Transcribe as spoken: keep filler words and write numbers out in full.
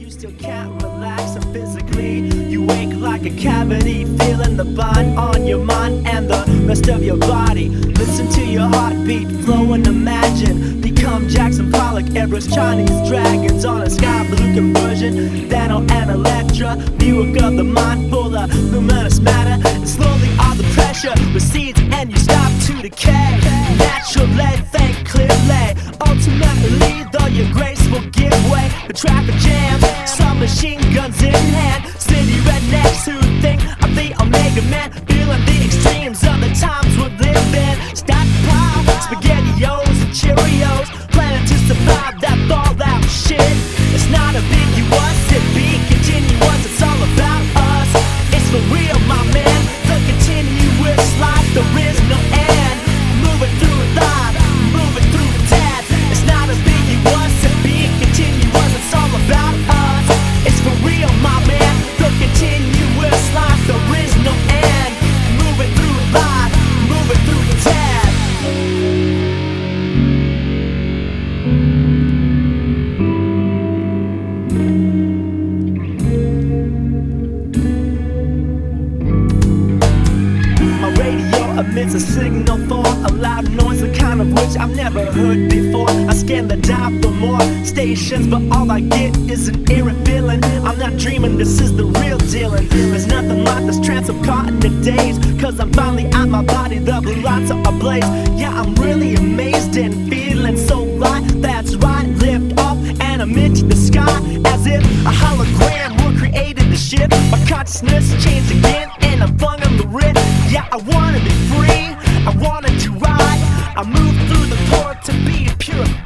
you still can't relax, and physically you wake like a cavity, feeling the bond on your mind and the rest of your body. Listen to your heartbeat flow and imagine. Become Jackson Pollock, Everest, Chinese dragons on a sky blue conversion. Nano and Electra, Buick of the mind full of luminous matter. And slowly all the pressure recedes and you stop to decay. Naturally, think clearly. Ultimately, though your graceful give way, the traffic jam, some machine guns in hand. City rednecks who think I'm the Omega Man, feeling the extremes of the times we're living. Stockpile SpaghettiOs and Cheerios, planning to survive that fallout shit. It's not a biggie, what's it be? Continuous, it's all about us. It's for real, my man. The continuous life, there is no end. Moving through life, moving through the dead. It's not a biggie, what's it be? Continuous, it's all about us. It's for real, my man. The continuous life, there is no end. Moving through life, moving through the dead. Emits a signal for a loud noise, the kind of which I've never heard before. I scan the dial for more stations, but all I get is an eerie feeling. I'm not dreaming, this is the real dealing. There's nothing like this trance I'm caught in the daze, cause I'm finally out my body, the blue lights are ablaze. Yeah, I'm really amazed and feeling so light. That's right, lift off and I'm into the sky, as if a hologram were created to shift. My consciousness changed again and I'm flung on the wrist. Yeah, I wanna be free, I wanna do right. I move through the port to be pure.